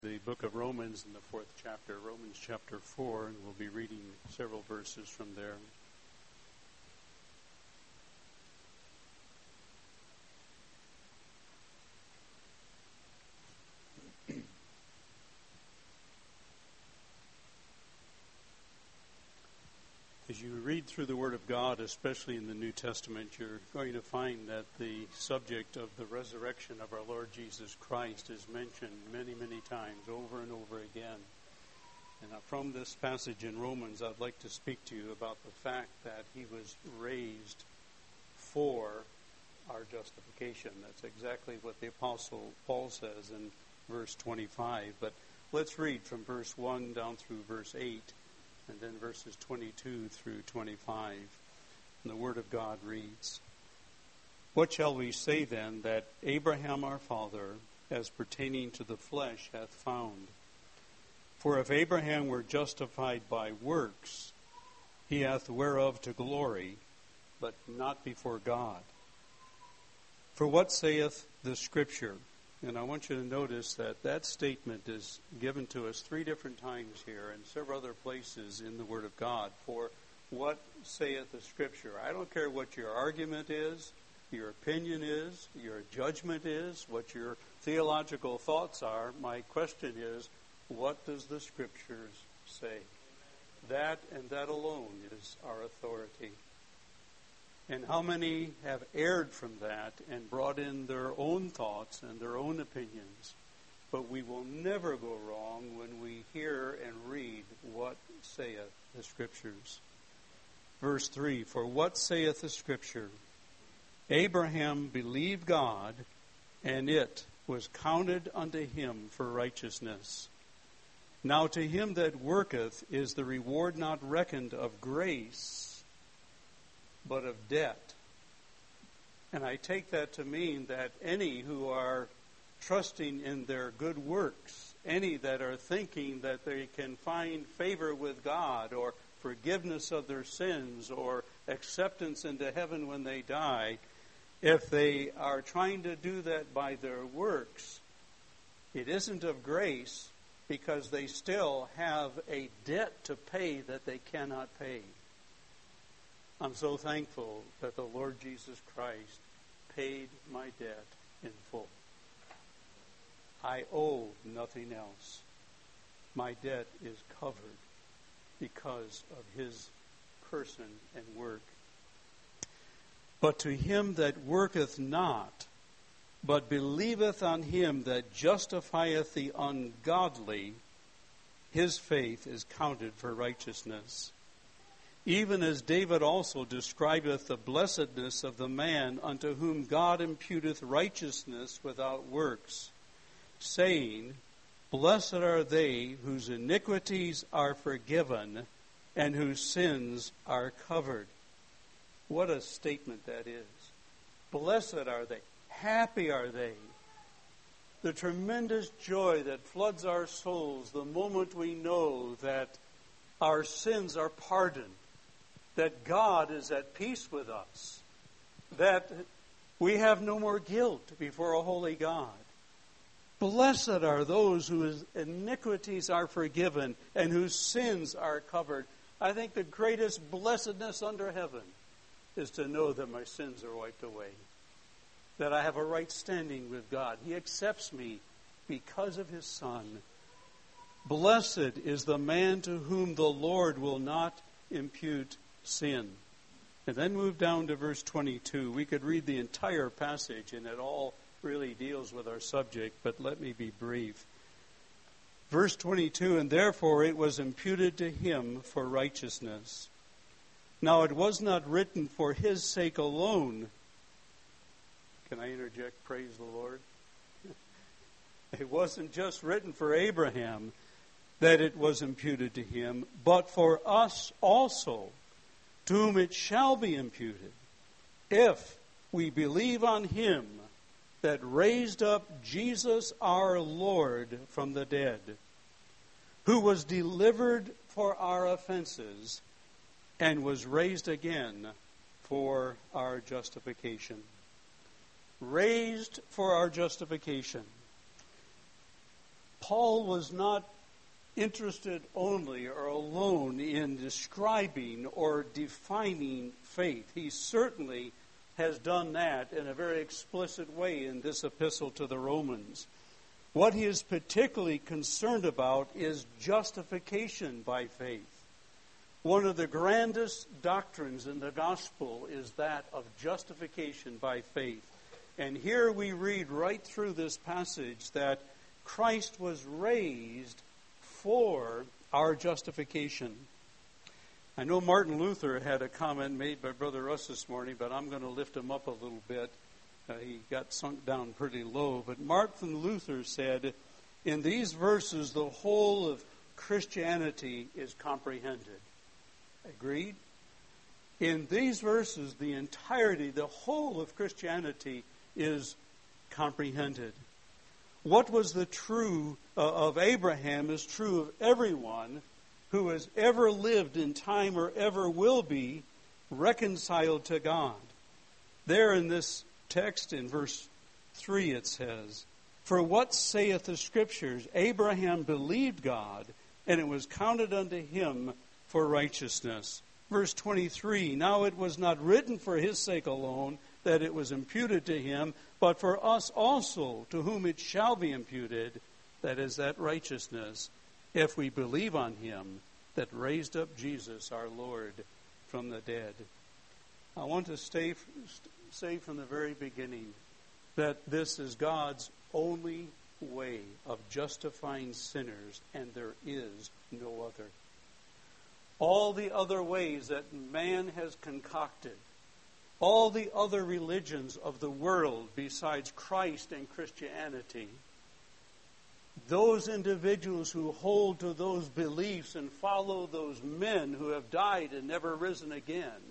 The book of Romans in the fourth chapter, Romans chapter 4, and we'll be reading several verses from there. As you read through the Word of God, especially in the New Testament, you're going to find that the subject of the resurrection of our Lord Jesus Christ is mentioned many, many times, over and over again. And from this passage in Romans, I'd like to speak to you about the fact that he was raised for our justification. That's exactly what the Apostle Paul says in verse 25. But let's read from verse 1 down through verse 8. And then verses 22 through 25. And the Word of God reads, "What shall we say then that Abraham our father, as pertaining to the flesh, hath found? For if Abraham were justified by works, he hath whereof to glory, but not before God. For what saith the Scripture?" And I want you to notice that that statement is given to us 3 different times here and several other places in the Word of God. For what saith the Scripture? I don't care what your argument is, your opinion is, your judgment is, what your theological thoughts are. My question is, what does the Scriptures say? That and that alone is our authority. And how many have erred from that and brought in their own thoughts and their own opinions? But we will never go wrong when we hear and read what saith the Scriptures. Verse 3, "For what saith the Scripture? Abraham believed God, and it was counted unto him for righteousness. Now to him that worketh is the reward not reckoned of grace, but of debt." And I take that to mean that any who are trusting in their good works, any that are thinking that they can find favor with God or forgiveness of their sins or acceptance into heaven when they die, if they are trying to do that by their works, it isn't of grace, because they still have a debt to pay that they cannot pay. I'm so thankful that the Lord Jesus Christ paid my debt in full. I owe nothing else. My debt is covered because of his person and work. "But to him that worketh not, but believeth on him that justifieth the ungodly, his faith is counted for righteousness. Even as David also describeth the blessedness of the man unto whom God imputeth righteousness without works, saying, Blessed are they whose iniquities are forgiven and whose sins are covered." What a statement that is. Blessed are they. Happy are they. The tremendous joy that floods our souls the moment we know that our sins are pardoned, that God is at peace with us, that we have no more guilt before a holy God. Blessed are those whose iniquities are forgiven and whose sins are covered. I think the greatest blessedness under heaven is to know that my sins are wiped away, that I have a right standing with God. He accepts me because of his Son. Blessed is the man to whom the Lord will not impute sin. And then move down to verse 22. We could read the entire passage, and it all really deals with our subject, but let me be brief. Verse 22, "And therefore it was imputed to him for righteousness. Now it was not written for his sake alone." Can I interject? Praise the Lord. It wasn't just written for Abraham that it was imputed to him, but for us also, to whom it shall be imputed, if we believe on him that raised up Jesus our Lord from the dead, who was delivered for our offenses and was raised again for our justification. Raised for our justification. Paul was not interested only or alone in describing or defining faith. He certainly has done that in a very explicit way in this epistle to the Romans. What he is particularly concerned about is justification by faith. One of the grandest doctrines in the gospel is that of justification by faith. And here we read right through this passage that Christ was raised for our justification. I know Martin Luther had a comment made by Brother Russ this morning, but I'm going to lift him up a little bit. He got sunk down pretty low. But Martin Luther said, in these verses, the whole of Christianity is comprehended. Agreed? In these verses, the entirety, the whole of Christianity is comprehended. What was the true of Abraham is true of everyone who has ever lived in time or ever will be reconciled to God. There in this text in verse 3 it says, "For what saith the Scriptures? Abraham believed God, and it was counted unto him for righteousness." Verse 23, "Now it was not written for his sake alone that it was imputed to him, but for us also, to whom it shall be imputed, that is, that righteousness, if we believe on him that raised up Jesus our Lord from the dead." I want to say from the very beginning that this is God's only way of justifying sinners, and there is no other. All the other ways that man has concocted, all the other religions of the world besides Christ and Christianity, those individuals who hold to those beliefs and follow those men who have died and never risen again,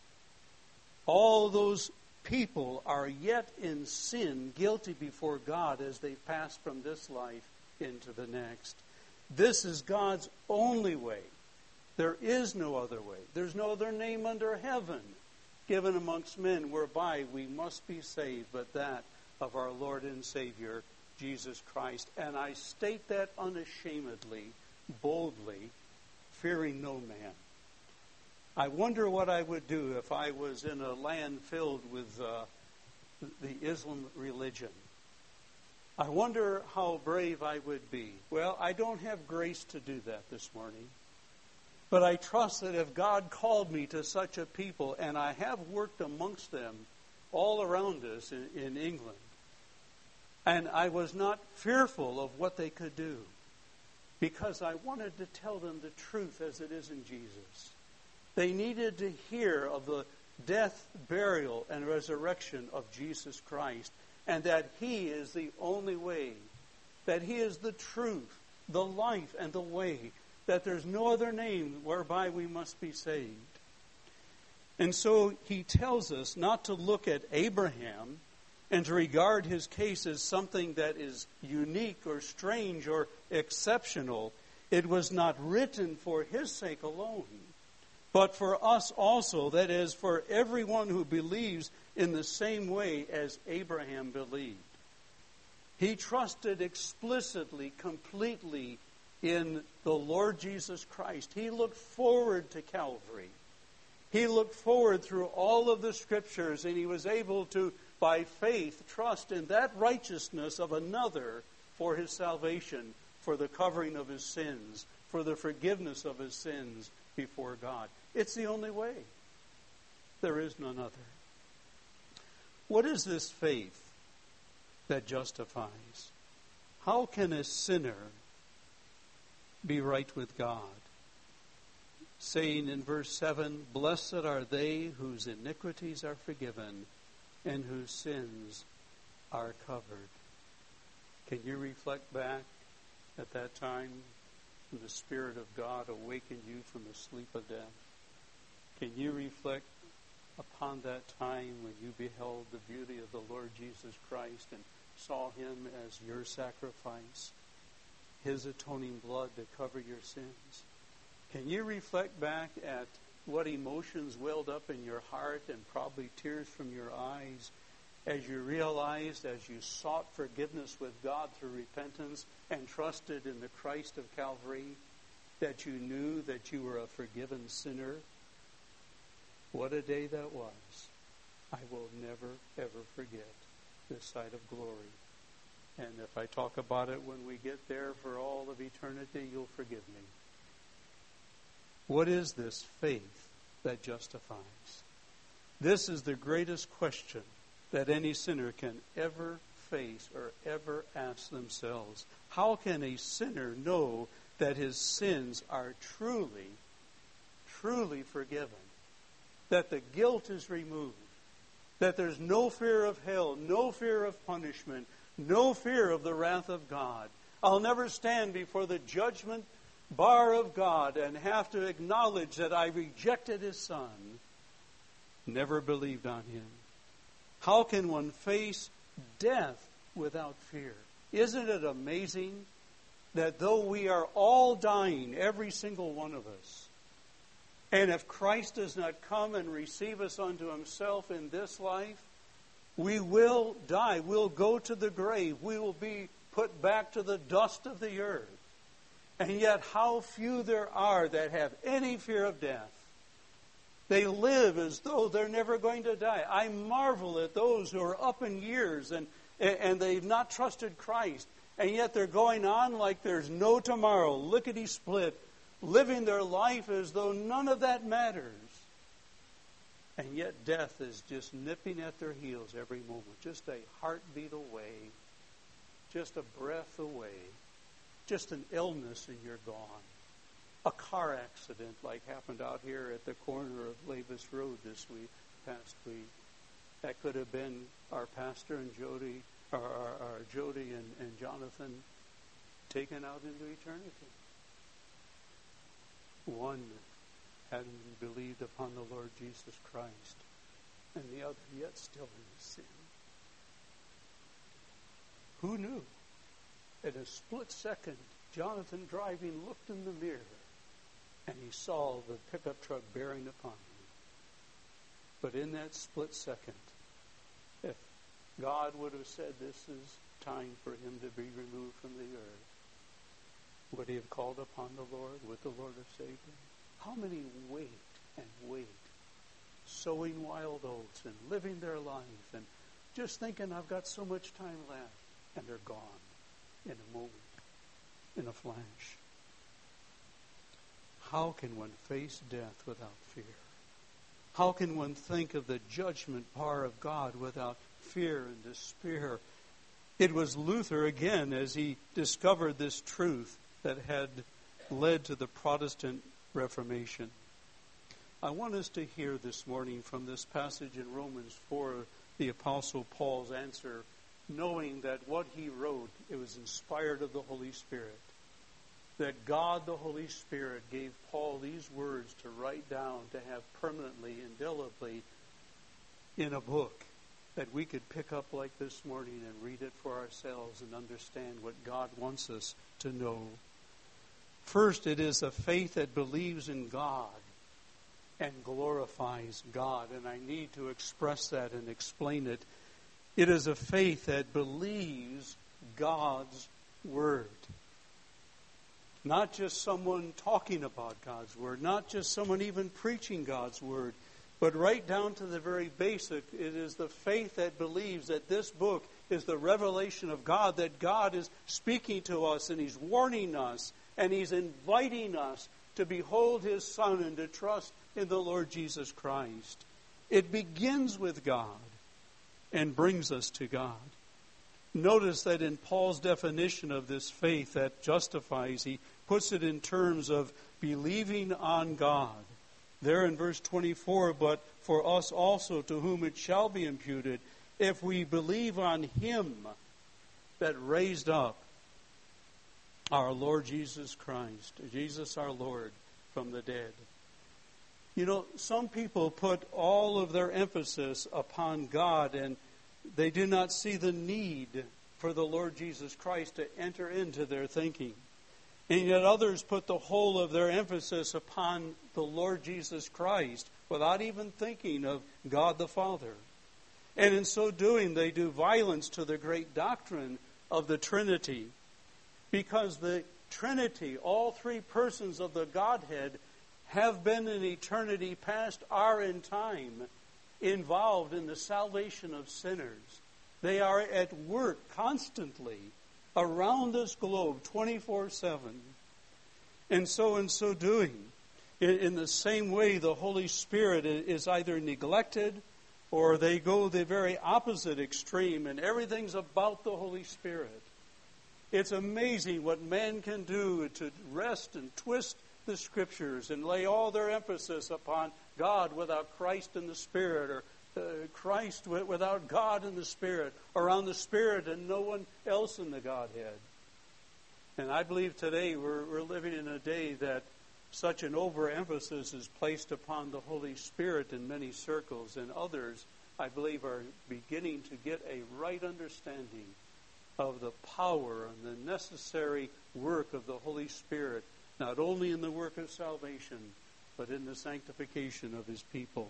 all those people are yet in sin, guilty before God as they pass from this life into the next. This is God's only way. There is no other way. There's no other name under heaven given amongst men whereby we must be saved but that of our Lord and Savior, Jesus Christ. And I state that unashamedly, boldly, fearing no man. I wonder what I would do if I was in a land filled with the Islam religion. I wonder how brave I would be. Well, I don't have grace to do that this morning. But I trust that if God called me to such a people, and I have worked amongst them all around us in England, and I was not fearful of what they could do, because I wanted to tell them the truth as it is in Jesus. They needed to hear of the death, burial, and resurrection of Jesus Christ, and that He is the only way, that He is the truth, the life, and the way, that there's no other name whereby we must be saved. And so he tells us not to look at Abraham and to regard his case as something that is unique or strange or exceptional. It was not written for his sake alone, but for us also, that is, for everyone who believes in the same way as Abraham believed. He trusted explicitly, completely in the Lord Jesus Christ. He looked forward to Calvary. He looked forward through all of the Scriptures, and he was able to, by faith, trust in that righteousness of another for his salvation, for the covering of his sins, for the forgiveness of his sins before God. It's the only way. There is none other. What is this faith that justifies? How can a sinner be right with God? Saying in verse 7, "Blessed are they whose iniquities are forgiven and whose sins are covered." Can you reflect back at that time when the Spirit of God awakened you from the sleep of death? Can you reflect upon that time when you beheld the beauty of the Lord Jesus Christ and saw Him as your sacrifice, His atoning blood to cover your sins? Can you reflect back at what emotions welled up in your heart and probably tears from your eyes as you realized, as you sought forgiveness with God through repentance and trusted in the Christ of Calvary, that you knew that you were a forgiven sinner? What a day that was. I will never, ever forget this side of glory. And if I talk about it when we get there for all of eternity, you'll forgive me. What is this faith that justifies? This is the greatest question that any sinner can ever face or ever ask themselves. How can a sinner know that his sins are truly, truly forgiven? That the guilt is removed? That there's no fear of hell, no fear of punishment, no fear of the wrath of God? I'll never stand before the judgment bar of God and have to acknowledge that I rejected His Son, never believed on Him. How can one face death without fear? Isn't it amazing that though we are all dying, every single one of us, and if Christ does not come and receive us unto Himself in this life, we will die. We'll go to the grave. We will be put back to the dust of the earth. And yet how few there are that have any fear of death. They live as though they're never going to die. I marvel at those who are up in years and they've not trusted Christ. And yet they're going on like there's no tomorrow, lickety-split, living their life as though none of that matters. And yet death is just nipping at their heels every moment. Just a heartbeat away. Just a breath away. Just an illness and you're gone. A car accident like happened out here at the corner of Lavis Road this past week. That could have been our pastor and Jody, our Jody and Jonathan taken out into eternity. One hadn't believed upon the Lord Jesus Christ, and the other yet still in sin. Who knew? In a split second, Jonathan driving looked in the mirror, and he saw the pickup truck bearing upon him. But in that split second, if God would have said this is time for him to be removed from the earth, would he have called upon the Lord? Would the Lord have saved him? How many wait and wait, sowing wild oats and living their life and just thinking, I've got so much time left, and they're gone in a moment, in a flash. How can one face death without fear? How can one think of the judgment bar of God without fear and despair? It was Luther, again, as he discovered this truth that had led to the Protestant Reformation. I want us to hear this morning from this passage in Romans 4, the Apostle Paul's answer, knowing that what he wrote, it was inspired of the Holy Spirit. That God, the Holy Spirit, gave Paul these words to write down, to have permanently, indelibly in a book that we could pick up like this morning and read it for ourselves and understand what God wants us to know. First, it is a faith that believes in God and glorifies God. And I need to express that and explain it. It is a faith that believes God's Word. Not just someone talking about God's Word, not just someone even preaching God's Word, but right down to the very basic, it is the faith that believes that this book is the revelation of God, that God is speaking to us and He's warning us and He's inviting us to behold His Son and to trust in the Lord Jesus Christ. It begins with God and brings us to God. Notice that in Paul's definition of this faith that justifies, he puts it in terms of believing on God. There in verse 24, but for us also to whom it shall be imputed, if we believe on Him that raised up our Lord Jesus Christ, Jesus our Lord, from the dead. You know, some people put all of their emphasis upon God and they do not see the need for the Lord Jesus Christ to enter into their thinking. And yet others put the whole of their emphasis upon the Lord Jesus Christ without even thinking of God the Father. And in so doing, they do violence to the great doctrine of the Trinity. Because the Trinity, all three persons of the Godhead, have been in eternity past, are in time involved in the salvation of sinners. They are at work constantly around this globe, 24/7. And so in so doing, in the same way, the Holy Spirit is either neglected or they go the very opposite extreme, and everything's about the Holy Spirit. It's amazing what man can do to wrest and twist the Scriptures and lay all their emphasis upon God without Christ and the Spirit, or Christ without God and the Spirit, or on the Spirit and no one else in the Godhead. And I believe today we're living in a day that such an overemphasis is placed upon the Holy Spirit in many circles, and others, I believe, are beginning to get a right understanding of the power and the necessary work of the Holy Spirit, not only in the work of salvation, but in the sanctification of His people.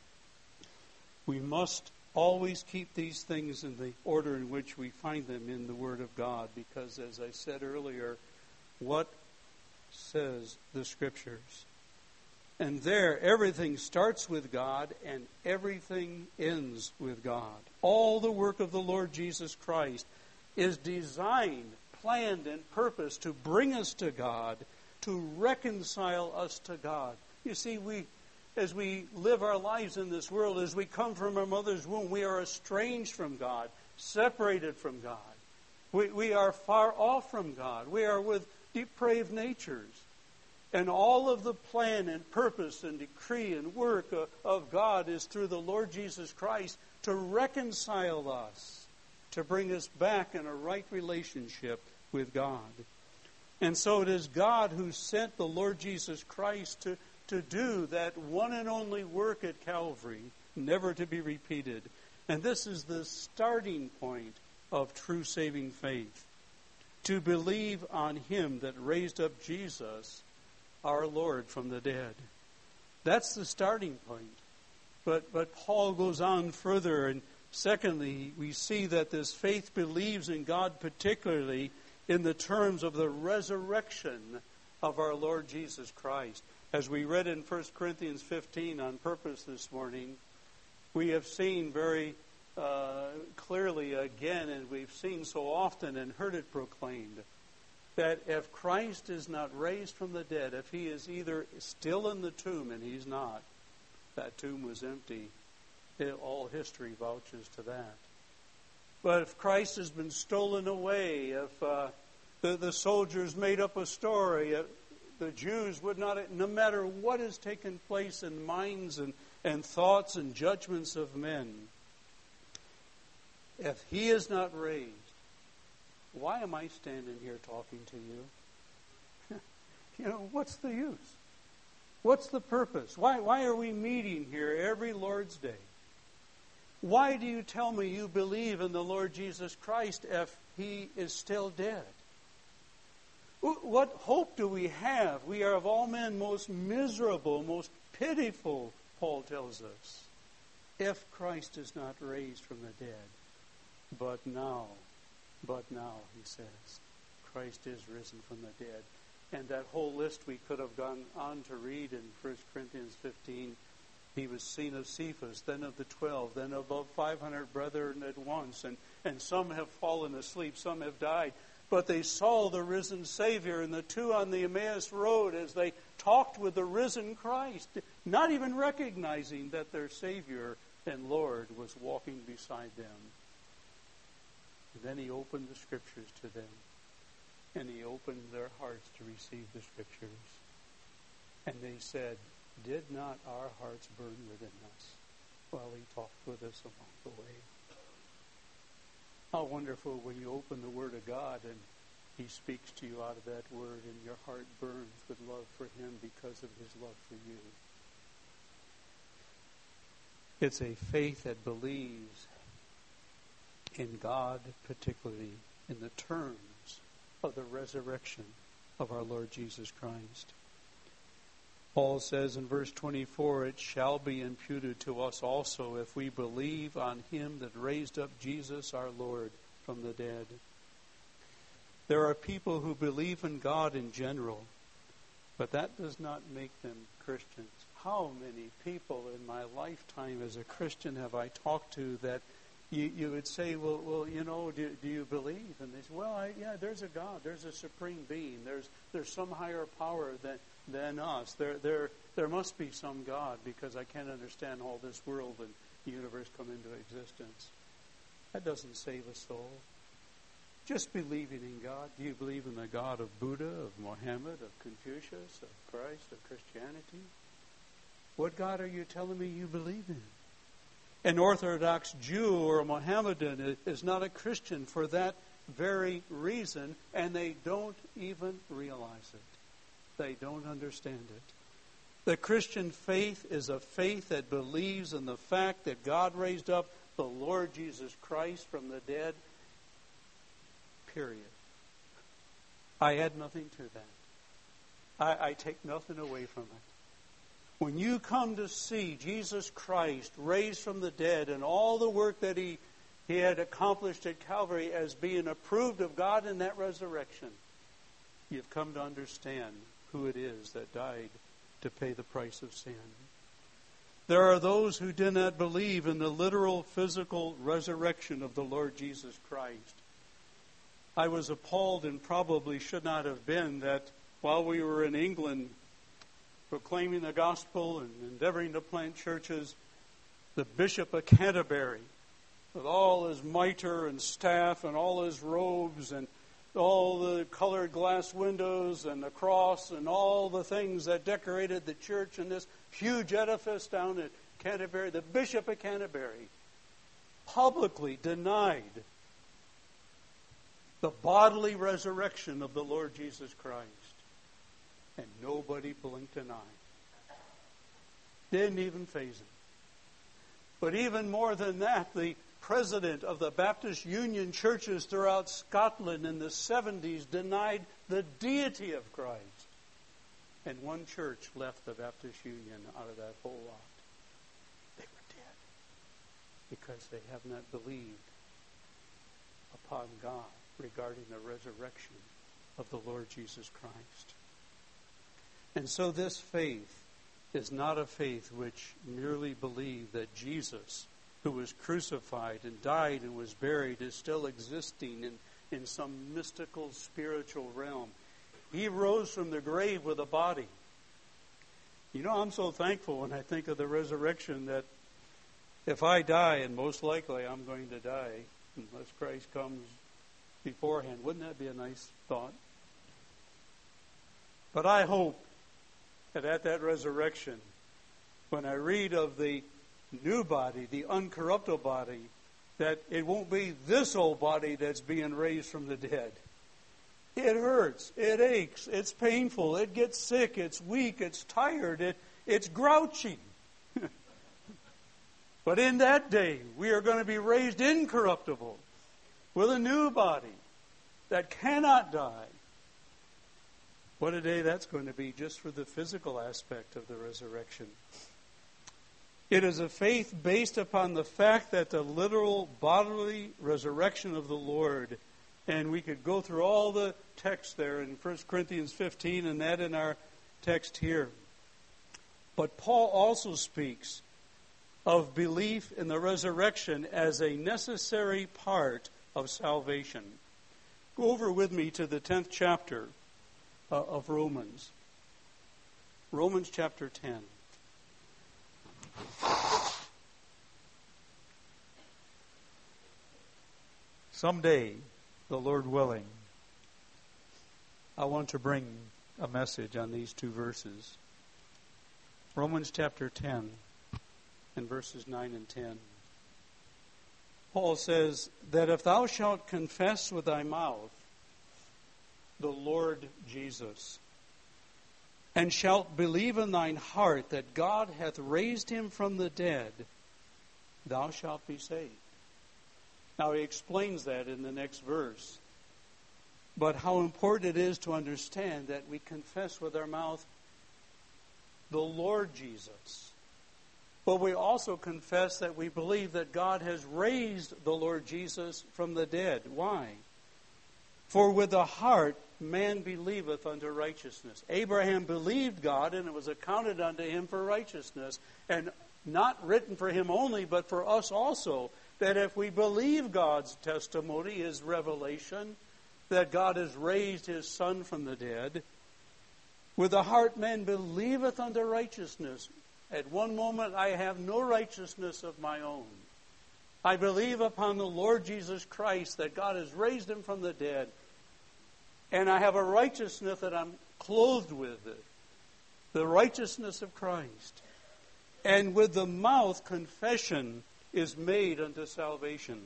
We must always keep these things in the order in which we find them in the Word of God, because, as I said earlier, what says the Scriptures? And there, everything starts with God and everything ends with God. All the work of the Lord Jesus Christ is designed, planned, and purposed to bring us to God, to reconcile us to God. You see, as we live our lives in this world, as we come from our mother's womb, we are estranged from God, separated from God. We are far off from God. We are with depraved natures. And all of the plan and purpose and decree and work of God is through the Lord Jesus Christ to reconcile us, to bring us back in a right relationship with God. And so it is God who sent the Lord Jesus Christ to do that one and only work at Calvary, never to be repeated. And this is the starting point of true saving faith. To believe on Him that raised up Jesus, our Lord, from the dead. That's the starting point. But Paul goes on further, and secondly, we see that this faith believes in God particularly in the terms of the resurrection of our Lord Jesus Christ. As we read in 1 Corinthians 15 on purpose this morning, we have seen very clearly again, and we've seen so often and heard it proclaimed, that if Christ is not raised from the dead, if He is either still in the tomb, and He's not, that tomb was empty. All history vouches to that. But if Christ has been stolen away, if the soldiers made up a story, the Jews would not, no matter what has taken place in minds and thoughts and judgments of men, if He is not raised, why am I standing here talking to you? What's the use? What's the purpose? Why are we meeting here every Lord's Day? Why do you tell me you believe in the Lord Jesus Christ if He is still dead? What hope do we have? We are of all men most miserable, most pitiful, Paul tells us, if Christ is not raised from the dead. But now, he says, Christ is risen from the dead. And that whole list we could have gone on to read in 1 Corinthians 15. He was seen of Cephas, then of the 12, then of above 500 brethren at once. And some have fallen asleep, some have died. But they saw the risen Savior, and the two on the Emmaus road as they talked with the risen Christ, not even recognizing that their Savior and Lord was walking beside them. Then He opened the Scriptures to them, and He opened their hearts to receive the Scriptures. And they said, "Did not our hearts burn within us while He talked with us along the way?" How wonderful when you open the Word of God and He speaks to you out of that Word, and your heart burns with love for Him because of His love for you. It's a faith that believes in God, particularly in the terms of the resurrection of our Lord Jesus Christ. Paul says in verse 24, it shall be imputed to us also if we believe on him that raised up Jesus our Lord from the dead. There are people who believe in God in general, but that does not make them Christians. How many people in my lifetime as a Christian have I talked to that you would say, well, you know, do you believe? And they say, well, yeah, there's a God, there's a supreme being, there's some higher power than us. There must be some God because I can't understand all this world and the universe come into existence. That doesn't save a soul. Just believing in God. Do you believe in the God of Buddha, of Mohammed, of Confucius, of Christ, of Christianity? What God are you telling me you believe in? An Orthodox Jew or a Mohammedan is not a Christian for that very reason, and they don't even realize it. They don't understand it. The Christian faith is a faith that believes in the fact that God raised up the Lord Jesus Christ from the dead. Period. I add nothing to that. I take nothing away from it. When you come to see Jesus Christ raised from the dead and all the work that he had accomplished at Calvary as being approved of God in that resurrection, you've come to understand who it is that died to pay the price of sin. There are those who do not believe in the literal physical resurrection of the Lord Jesus Christ. I was appalled and probably should not have been that while we were in England proclaiming the gospel and endeavoring to plant churches, the Bishop of Canterbury, with all his mitre and staff and all his robes and all the colored glass windows and the cross and all the things that decorated the church in this huge edifice down at Canterbury, the Bishop of Canterbury publicly denied the bodily resurrection of the Lord Jesus Christ. And nobody blinked an eye. Didn't even faze him. But even more than that, the president of the Baptist Union churches throughout Scotland in the 70s denied the deity of Christ. And one church left the Baptist Union out of that whole lot. They were dead because they have not believed upon God regarding the resurrection of the Lord Jesus Christ. And so this faith is not a faith which merely believes that Jesus, who was crucified and died and was buried, is still existing in some mystical spiritual realm. He rose from the grave with a body. You know, I'm so thankful when I think of the resurrection that if I die, and most likely I'm going to die, unless Christ comes beforehand, wouldn't that be a nice thought? But I hope that at that resurrection, when I read of the new body, the uncorruptible body, that it won't be this old body that's being raised from the dead. It hurts, it aches, it's painful, it gets sick, it's weak, it's tired, it's grouchy. But in that day, we are going to be raised incorruptible with a new body that cannot die. What a day that's going to be just for the physical aspect of the resurrection. It is a faith based upon the fact that the literal bodily resurrection of the Lord, and we could go through all the text there in 1 Corinthians 15 and that in our text here. But Paul also speaks of belief in the resurrection as a necessary part of salvation. Go over with me to the 10th chapter of Romans. Romans chapter 10. Someday, the Lord willing, I want to bring a message on these two verses. Romans chapter 10 and verses 9 and 10. Paul says that if thou shalt confess with thy mouth the Lord Jesus, and shalt believe in thine heart that God hath raised him from the dead, thou shalt be saved. Now he explains that in the next verse. But how important it is to understand that we confess with our mouth the Lord Jesus. But we also confess that we believe that God has raised the Lord Jesus from the dead. Why? For with the heart man believeth unto righteousness. Abraham believed God, and it was accounted unto him for righteousness. And not written for him only, but for us also, that if we believe God's testimony, His revelation, that God has raised His Son from the dead, with the heart man believeth unto righteousness. At one moment I have no righteousness of my own. I believe upon the Lord Jesus Christ, that God has raised Him from the dead, and I have a righteousness that I'm clothed with it, the righteousness of Christ. And with the mouth confession is made unto salvation.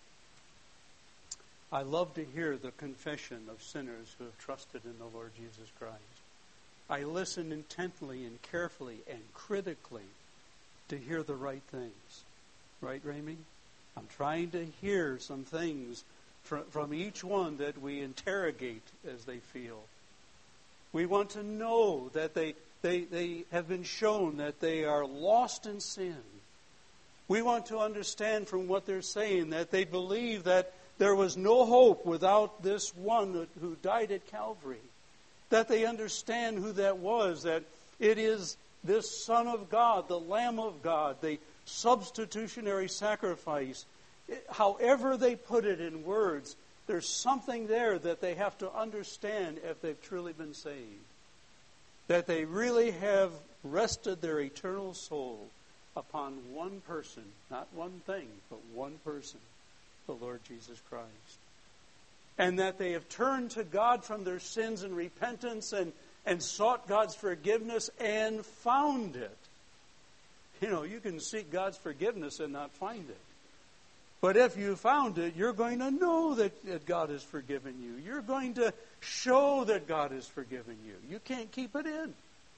I love to hear the confession of sinners who have trusted in the Lord Jesus Christ. I listen intently and carefully and critically to hear the right things. Right, Ramey? I'm trying to hear some things from each one that we interrogate as they feel. We want to know that they have been shown that they are lost in sin. We want to understand from what they're saying that they believe that there was no hope without this one who died at Calvary. That they understand who that was, that it is this Son of God, the Lamb of God, the substitutionary sacrifice. However they put it in words, there's something there that they have to understand if they've truly been saved. That they really have rested their eternal soul upon one person, not one thing, but one person, the Lord Jesus Christ. And that they have turned to God from their sins in repentance and sought God's forgiveness and found it. You know, you can seek God's forgiveness and not find it. But if you found it, you're going to know that God has forgiven you. You're going to show that God has forgiven you. You can't keep it in.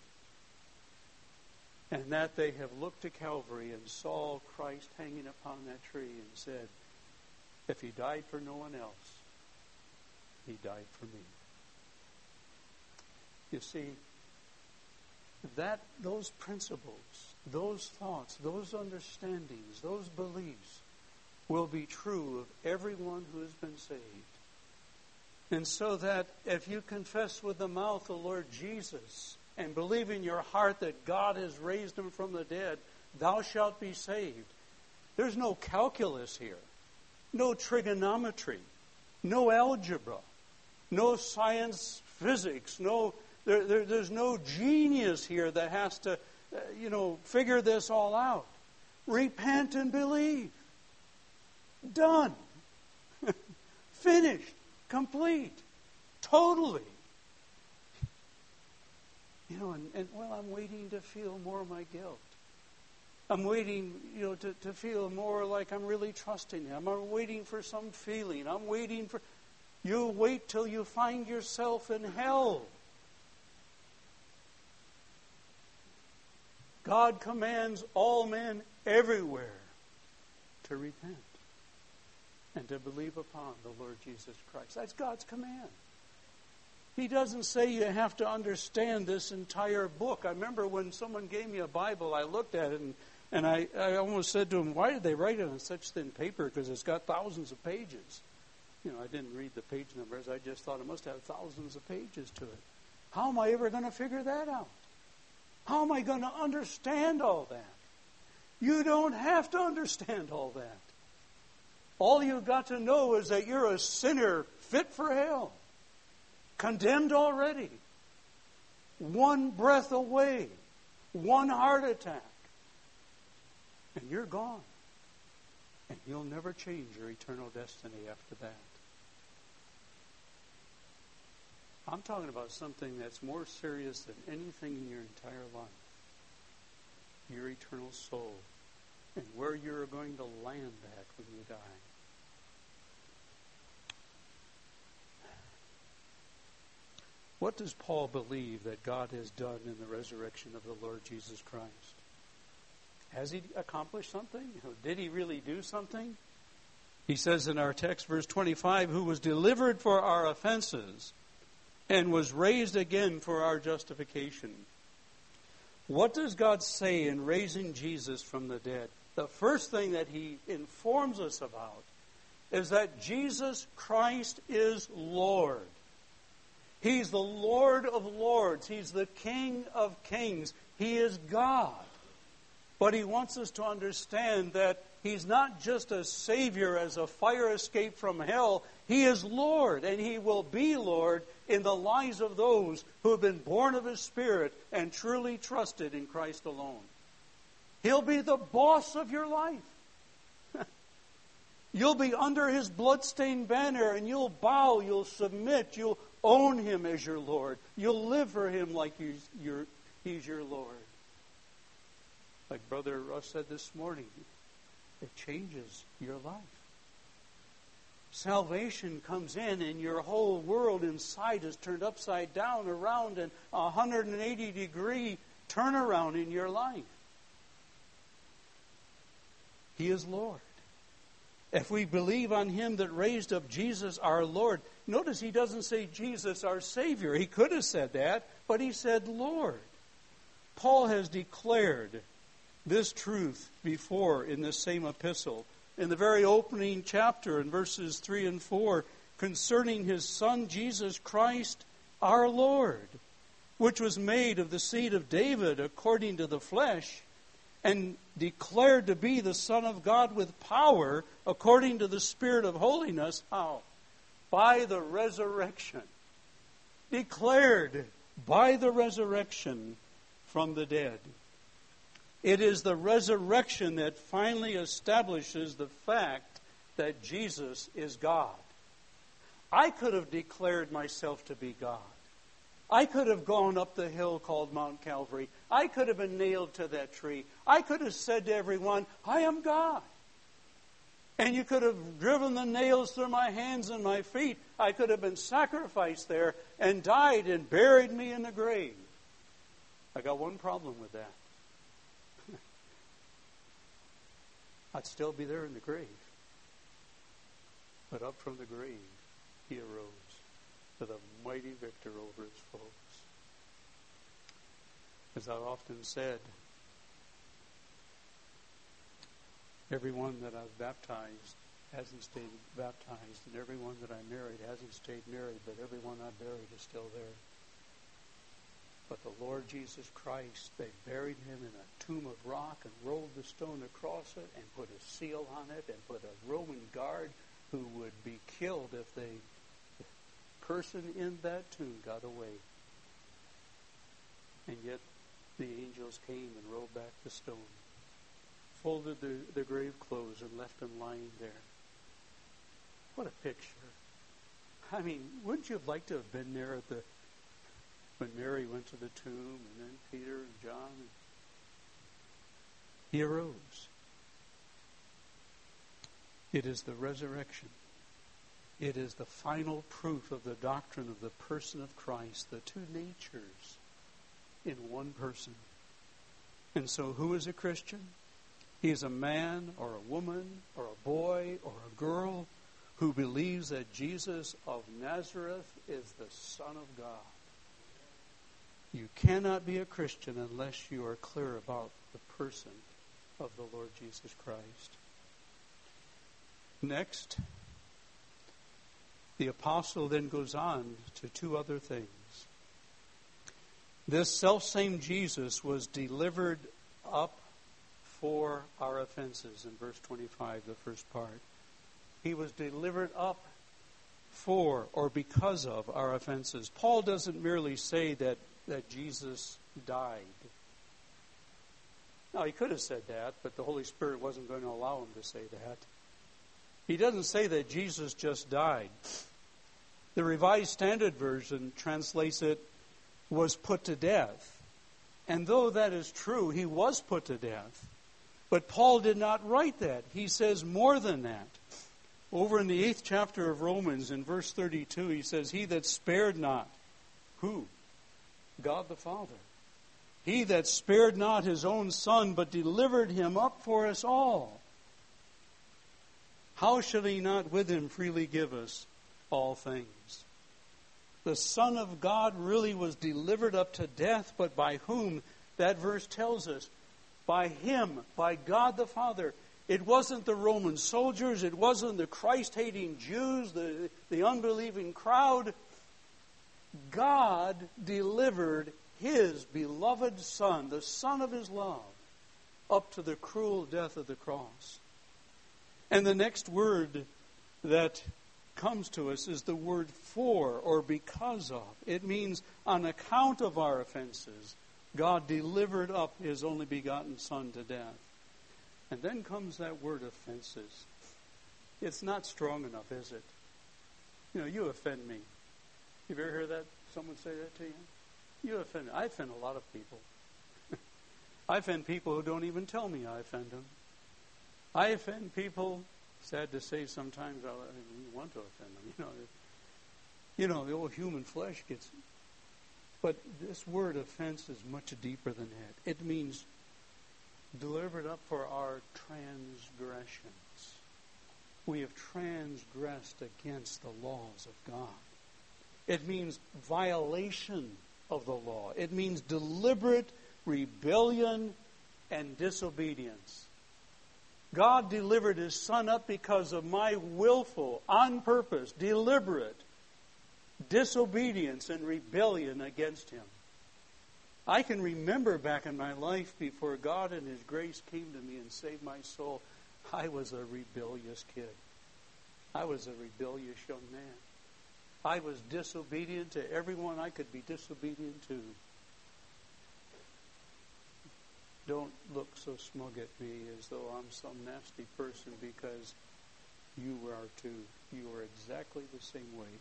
And that they have looked to Calvary and saw Christ hanging upon that tree and said, if He died for no one else, He died for me. You see, that those principles, those thoughts, those understandings, those beliefs will be true of everyone who has been saved. And so that if you confess with the mouth the Lord Jesus and believe in your heart that God has raised Him from the dead, thou shalt be saved. There's no calculus here, no trigonometry, no algebra, no science, physics, there's no genius here that has to, figure this all out. Repent and believe. Done. Finished. Complete. Totally. I'm waiting to feel more of my guilt. I'm waiting, to feel more like I'm really trusting Him. I'm waiting for some feeling. You wait till you find yourself in hell. God commands all men everywhere to repent and to believe upon the Lord Jesus Christ. That's God's command. He doesn't say you have to understand this entire book. I remember when someone gave me a Bible, I looked at it and I almost said to him, why did they write it on such thin paper? Because it's got thousands of pages. I didn't read the page numbers. I just thought it must have thousands of pages to it. How am I ever going to figure that out? How am I going to understand all that? You don't have to understand all that. All you've got to know is that you're a sinner fit for hell. Condemned already. One breath away. One heart attack. And you're gone. And you'll never change your eternal destiny after that. I'm talking about something that's more serious than anything in your entire life. Your eternal soul. And where you're going to land at when you die. What does Paul believe that God has done in the resurrection of the Lord Jesus Christ? Has He accomplished something? Did He really do something? He says in our text, verse 25, who was delivered for our offenses and was raised again for our justification. What does God say in raising Jesus from the dead? The first thing that he informs us about is that Jesus Christ is Lord. He's the Lord of lords. He's the King of kings. He is God. But he wants us to understand that he's not just a Savior as a fire escape from hell. He is Lord, and he will be Lord in the lives of those who have been born of his Spirit and truly trusted in Christ alone. He'll be the boss of your life. You'll be under his bloodstained banner, and you'll bow, you'll submit, you'll own him as your Lord. You'll live for him like he's your Lord. Like Brother Russ said this morning, it changes your life. Salvation comes in, and your whole world inside is turned upside down, around, and a 180-degree turnaround in your life. He is Lord. If we believe on him that raised up Jesus our Lord, notice he doesn't say Jesus our Savior. He could have said that, but he said Lord. Paul has declared this truth before in this same epistle. In the very opening chapter, in verses 3 and 4, concerning his Son Jesus Christ our Lord, which was made of the seed of David according to the flesh, and declared to be the Son of God with power according to the Spirit of holiness. How? By the resurrection. Declared by the resurrection from the dead. It is the resurrection that finally establishes the fact that Jesus is God. I could have declared myself to be God. I could have gone up the hill called Mount Calvary. I could have been nailed to that tree. I could have said to everyone, I am God. And you could have driven the nails through my hands and my feet. I could have been sacrificed there and died and buried me in the grave. I got one problem with that. I'd still be there in the grave. But up from the grave, he arose to the mighty victor over his foes. As I've often said, everyone that I've baptized hasn't stayed baptized, and everyone that I married hasn't stayed married, but everyone I buried is still there. But the Lord Jesus Christ, they buried him in a tomb of rock and rolled the stone across it and put a seal on it and put a Roman guard who would be killed if the person in that tomb got away. And yet the angels came and rolled back the stone, folded the grave clothes and left him lying there. What a picture. I mean, wouldn't you have liked to have been there when Mary went to the tomb, and then Peter and John? He arose. It is the resurrection. It is the final proof of the doctrine of the person of Christ, the two natures in one person. And so who is a Christian? He is a man or a woman or a boy or a girl who believes that Jesus of Nazareth is the Son of God. You cannot be a Christian unless you are clear about the person of the Lord Jesus Christ. Next, the apostle then goes on to two other things. This selfsame Jesus was delivered up for our offenses in verse 25, the first part. He was delivered up for or because of our offenses. Paul doesn't merely say that Jesus died. Now, he could have said that, but the Holy Spirit wasn't going to allow him to say that. He doesn't say that Jesus just died. The Revised Standard Version translates it, was put to death. And though that is true, he was put to death. But Paul did not write that. He says more than that. Over in the 8th chapter of Romans, in verse 32, he says, he that spared not. Who? God the Father. He that spared not his own Son, but delivered him up for us all. How shall he not with him freely give us all things? The Son of God really was delivered up to death, but by whom? That verse tells us, by Him, by God the Father. It wasn't the Roman soldiers. It wasn't the Christ-hating Jews, the unbelieving crowd. God delivered His beloved Son, the Son of His love, up to the cruel death of the cross. And the next word that comes to us is the word for, or because of. It means on account of our offenses, God delivered up His only begotten Son to death. And then comes that word offenses. It's not strong enough, is it? You know, you offend me. Have you ever heard that? Someone say that to you? You offend me. I offend a lot of people. I offend people who don't even tell me I offend them. I offend people, sad to say sometimes, I want to offend them. You know, the old human flesh gets it. But this word offense is much deeper than that. It means delivered up for our transgressions. We have transgressed against the laws of God. It means violation of the law. It means deliberate rebellion and disobedience. God delivered His Son up because of my willful, on purpose, deliberate disobedience and rebellion against Him. I can remember back in my life before God and His grace came to me and saved my soul, I was a rebellious kid. I was a rebellious young man. I was disobedient to everyone I could be disobedient to. Don't look so smug at me as though I'm some nasty person, because you are too. You are exactly the same way.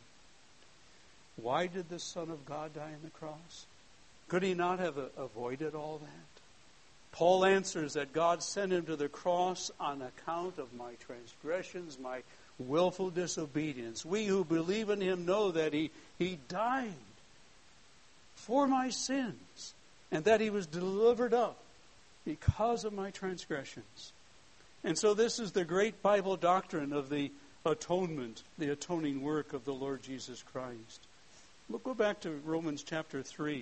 Why did the Son of God die on the cross? Could He not have avoided all that? Paul answers that God sent Him to the cross on account of my transgressions, my willful disobedience. We who believe in Him know that He died for my sins, and that He was delivered up because of my transgressions. And so this is the great Bible doctrine of the atonement, the atoning work of the Lord Jesus Christ. We'll go back to Romans chapter 3.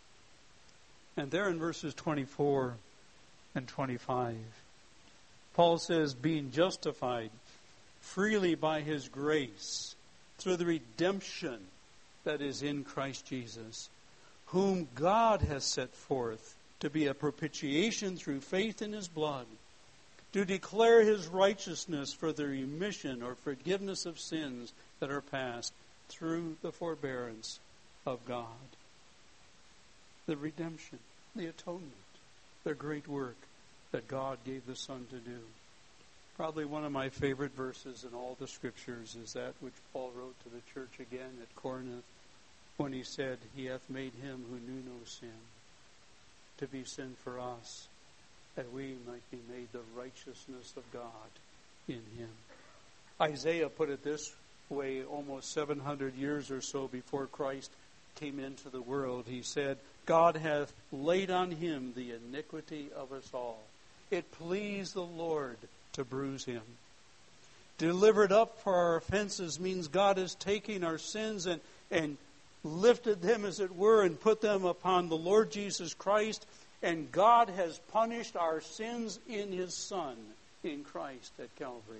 And there in verses 24 and 25, Paul says, being justified freely by His grace through the redemption that is in Christ Jesus, whom God has set forth to be a propitiation through faith in His blood, to declare His righteousness for the remission or forgiveness of sins that are past through the forbearance of God. The redemption, the atonement, the great work that God gave the Son to do. Probably one of my favorite verses in all the Scriptures is that which Paul wrote to the church again at Corinth, when he said, He hath made Him who knew no sin to be sin for us, that we might be made the righteousness of God in Him. Isaiah put it this way almost 700 years or so before Christ came into the world. He said, God hath laid on Him the iniquity of us all. It pleased the Lord to bruise Him. Delivered up for our offenses means God is taking our sins and lifted them, as it were, and put them upon the Lord Jesus Christ. And God has punished our sins in His Son, in Christ at Calvary.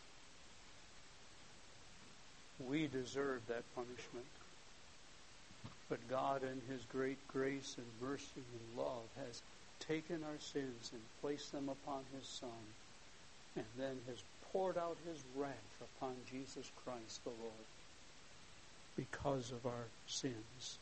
We deserve that punishment. But God, in His great grace and mercy and love, has taken our sins and placed them upon His Son, and then has poured out His wrath upon Jesus Christ the Lord because of our sins.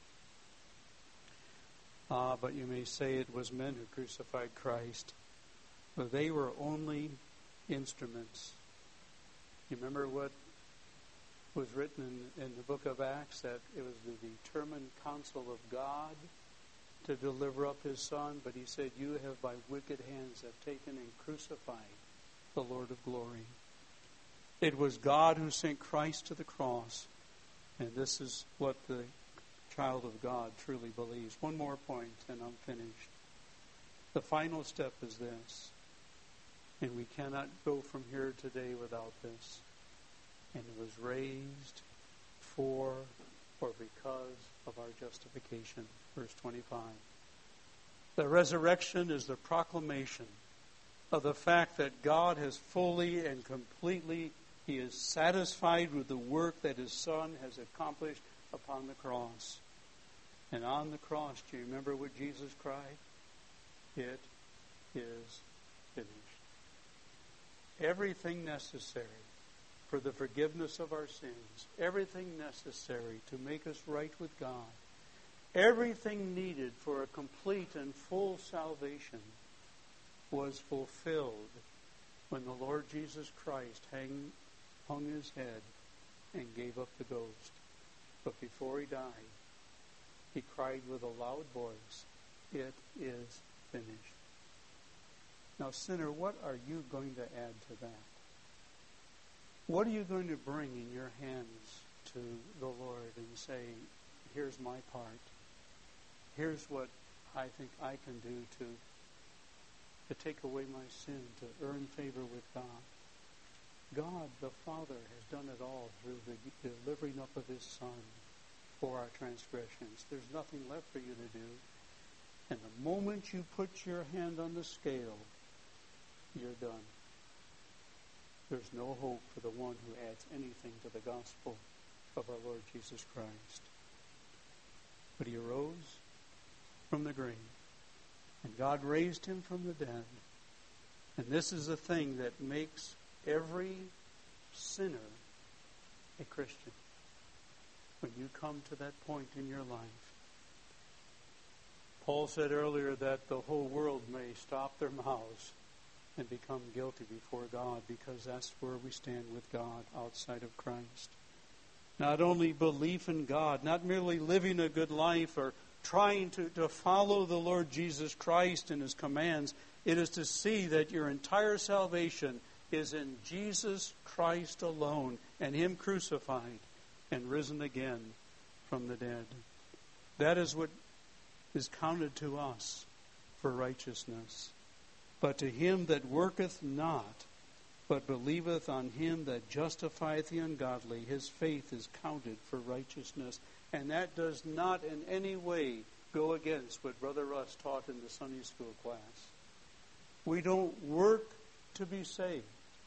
But you may say it was men who crucified Christ. But they were only instruments. You remember what was written in the book of Acts, that it was the determined counsel of God to deliver up His Son, but He said, you have by wicked hands have taken and crucified the Lord of glory. It was God who sent Christ to the cross, and this is what the child of God truly believes. One more point, and I'm finished. The final step is this, and we cannot go from here today without this. And it was raised for or because of our justification. Verse 25. The resurrection is the proclamation of the fact that God has fully and completely, He is satisfied with the work that His Son has accomplished upon the cross. And on the cross, do you remember what Jesus cried? It is finished. Everything necessary for the forgiveness of our sins, everything necessary to make us right with God, everything needed for a complete and full salvation was fulfilled when the Lord Jesus Christ hung His head and gave up the ghost. But before He died, He cried with a loud voice, "It is finished." Now, sinner, what are you going to add to that? What are you going to bring in your hands to the Lord and say, here's my part. Here's what I think I can do to take away my sin, to earn favor with God. God, the Father, has done it all through the delivering up of His Son for our transgressions. There's nothing left for you to do. And the moment you put your hand on the scale, you're done. There's no hope for the one who adds anything to the gospel of our Lord Jesus Christ. But He arose from the grave, and God raised Him from the dead. And this is the thing that makes every sinner a Christian. When you come to that point in your life, Paul said earlier that the whole world may stop their mouths and become guilty before God, because that's where we stand with God outside of Christ. Not only belief in God, not merely living a good life or trying to follow the Lord Jesus Christ and His commands. It is to see that your entire salvation is in Jesus Christ alone and Him crucified and risen again from the dead. That is what is counted to us for righteousness. But to him that worketh not, but believeth on Him that justifieth the ungodly, his faith is counted for righteousness. And that does not in any way go against what Brother Russ taught in the Sunday school class. We don't work to be saved.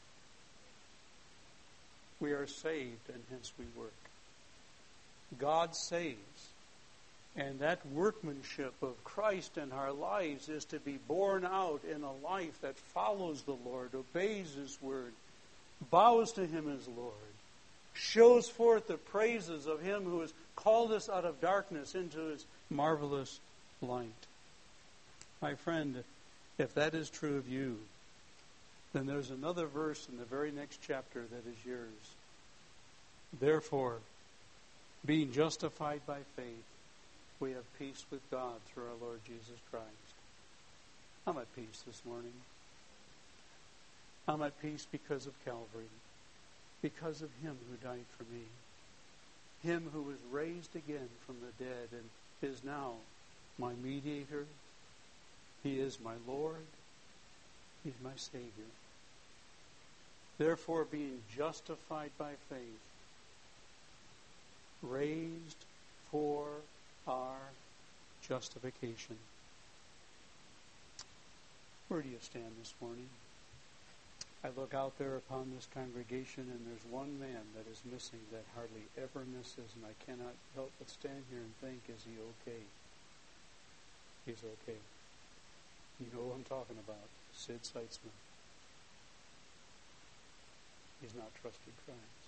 We are saved, and hence we work. God saves. And that workmanship of Christ in our lives is to be borne out in a life that follows the Lord, obeys His word, bows to Him as Lord, shows forth the praises of Him who has called us out of darkness into His marvelous light. My friend, if that is true of you, then there's another verse in the very next chapter that is yours. Therefore, being justified by faith, we have peace with God through our Lord Jesus Christ. I'm at peace this morning. I'm at peace because of Calvary, because of Him who died for me, Him who was raised again from the dead and is now my mediator. He is my Lord. He's my Savior. Therefore, being justified by faith, raised for our justification. Where do you stand this morning? I look out there upon this congregation, and there's one man that is missing that hardly ever misses, and I cannot help but stand here and think, is he okay? He's okay. You know who I'm talking about, Sid Seitzman. He's not trusted Christ.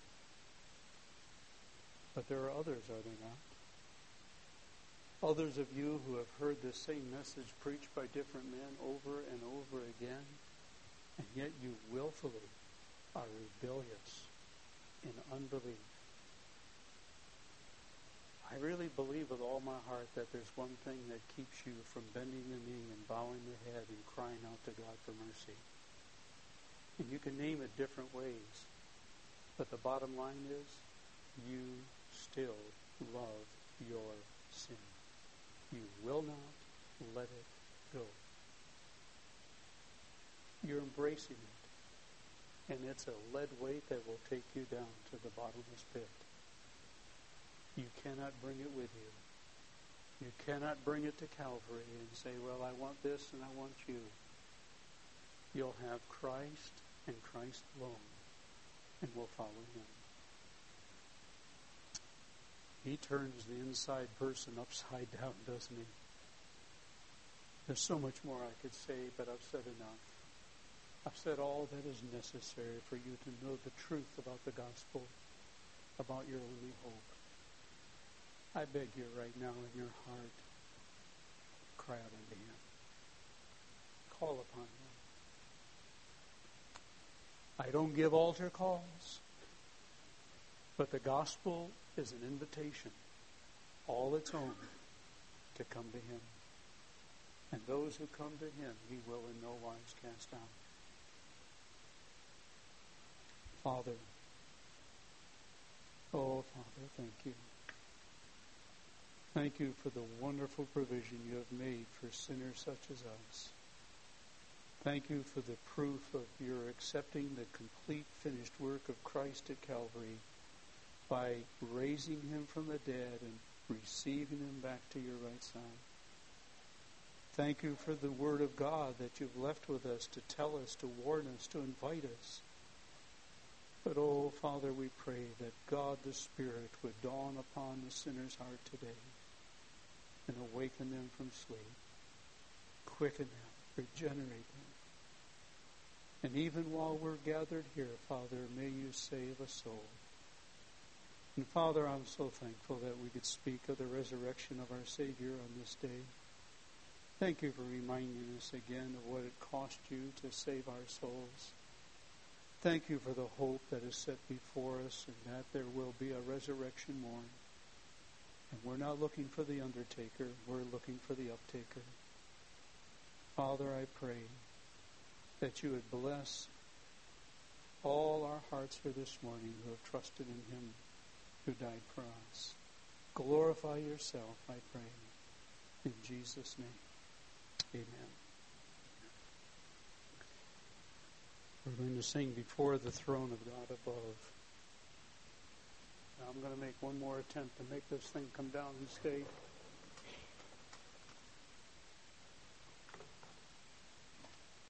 But there are others, are there not? Others of you who have heard this same message preached by different men over and over again, and yet you willfully are rebellious in unbelief. I really believe with all my heart that there's one thing that keeps you from bending the knee and bowing the head and crying out to God for mercy. And you can name it different ways, but the bottom line is, you still love your sin. You will not let it go. You're embracing it. And it's a lead weight that will take you down to the bottomless pit. You cannot bring it with you. You cannot bring it to Calvary and say, well, I want this and I want you. You'll have Christ and Christ alone, and we'll follow him. He turns the inside person upside down, doesn't he? There's so much more I could say, but I've said enough. I've said all that is necessary for you to know the truth about the gospel, about your only hope. I beg you right now in your heart, cry out unto him. Call upon him. I don't give altar calls, but the gospel is an invitation, all its own, to come to him. And those who come to him, he will in no wise cast out. Father, oh, Father, thank you. Thank you for the wonderful provision you have made for sinners such as us. Thank you for the proof of your accepting the complete finished work of Christ at Calvary by raising him from the dead and receiving him back to your right side. Thank you for the word of God that you've left with us to tell us, to warn us, to invite us. But, oh, Father, we pray that God the Spirit would dawn upon the sinner's heart today and awaken them from sleep, quicken them, regenerate them. And even while we're gathered here, Father, may you save a soul. And, Father, I'm so thankful that we could speak of the resurrection of our Savior on this day. Thank you for reminding us again of what it cost you to save our souls. Thank you for the hope that is set before us and that there will be a resurrection morn. And we're not looking for the undertaker, we're looking for the uptaker. Father, I pray that you would bless all our hearts for this morning who have trusted in him who died for us. Glorify yourself, I pray, in Jesus' name. Amen. We're going to sing Before the Throne of God Above. Now I'm going to make one more attempt to make this thing come down and stay.